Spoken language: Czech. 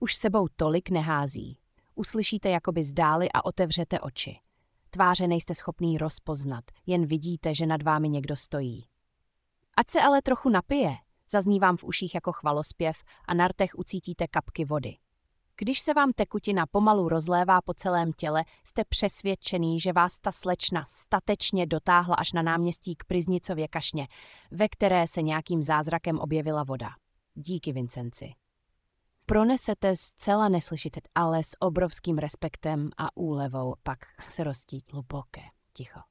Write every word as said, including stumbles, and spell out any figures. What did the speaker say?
Už sebou tolik nehází. Uslyšíte jakoby zdáli a otevřete oči. Tváře nejste schopný rozpoznat, jen vidíte, že nad vámi někdo stojí. Ať se ale trochu napije, zazní vám v uších jako chvalospěv a na rtech ucítíte kapky vody. Když se vám tekutina pomalu rozlévá po celém těle, jste přesvědčený, že vás ta slečna statečně dotáhla až na náměstí k Priznicově kašně, ve které se nějakým zázrakem objevila voda. Díky, Vincenci. Pronesete zcela neslyšet, ale s obrovským respektem a úlevou pak se roztí hluboké ticho.